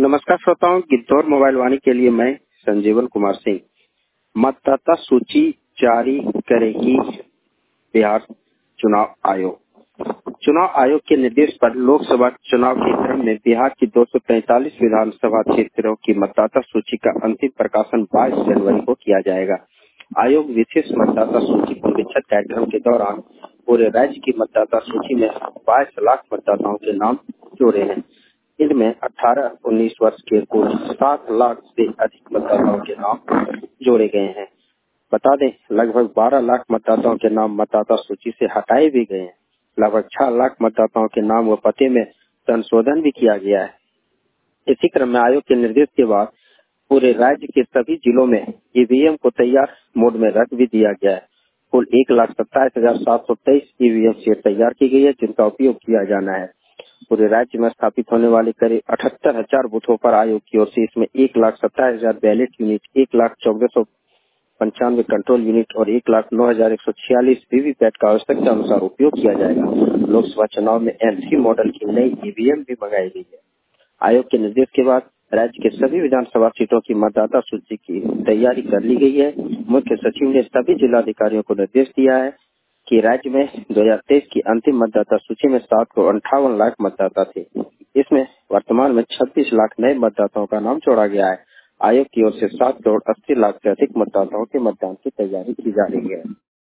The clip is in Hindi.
नमस्कार श्रोताओं, गिद्धौर मोबाइल वाणी के लिए मैं संजीवन कुमार सिंह। मतदाता सूची जारी करेगी बिहार चुनाव आयोग। चुनाव आयोग के निर्देश पर लोकसभा चुनाव के क्रम में बिहार की 245 विधानसभा क्षेत्रों की मतदाता सूची का अंतिम प्रकाशन 22 जनवरी को किया जाएगा। आयोग विशेष मतदाता सूची पुनरीक्षण कार्यक्रम के दौरान पूरे राज्य की मतदाता सूची में 22 लाख मतदाताओं के नाम जोड़े हैं। इनमें 18-19 वर्ष के कुल 7 लाख से अधिक मतदाताओं के नाम जोड़े गए हैं। बता दें, लगभग 12 लाख मतदाताओं के नाम मतदाता सूची से हटाए भी गए हैं। लगभग 6 लाख मतदाताओं के नाम व पते में संशोधन भी किया गया है। इसी क्रम में आयोग के निर्देश के बाद पूरे राज्य के सभी जिलों में ईवीएम को तैयार मोड में रख भी दिया गया है। कुल 1,27,723 ईवीएम सेट तैयार की गई है, जिनका उपयोग किया जाना है। पूरे राज्य में स्थापित होने वाले करीब 78,000 बूथों पर आयोग की ओर से इसमें 1,27,000 बैलेट यूनिट, 1,14,95 कंट्रोल यूनिट और 1,09,146 वीवीपैट का आवश्यकता अनुसार उपयोग किया जाएगा। लोकसभा चुनाव में एमसी मॉडल की नई ईवीएम भी मंगाई गई है। आयोग के निर्देश के बाद राज्य के सभी विधानसभा सीटों की मतदाता सूची की तैयारी कर ली गई है। मुख्य सचिव ने सभी जिलाधिकारियों को निर्देश दिया है कि राज्य में 2023 की अंतिम मतदाता सूची में 758 लाख मतदाता थे। इसमें वर्तमान में 26 लाख नए मतदाताओं का नाम जोड़ा गया है। आयोग की ओर से 7 करोड़ 80 लाख से अधिक मतदाताओं के मतदान की तैयारी की जा रही है।